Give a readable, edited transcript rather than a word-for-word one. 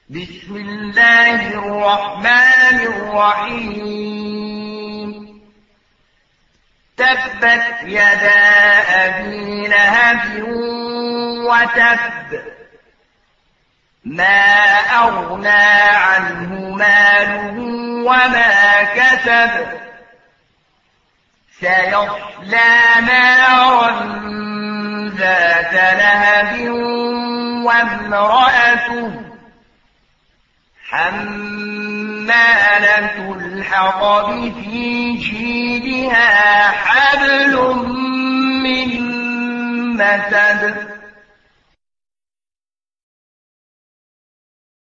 بسم الله الرحمن الرحيم تبت يدا أبي لهب وتب ما أغنى عنه ماله وما كسب سيصلى نارا ذات لهب وامرأته حمالة الحطب في جيدها حبل من مسد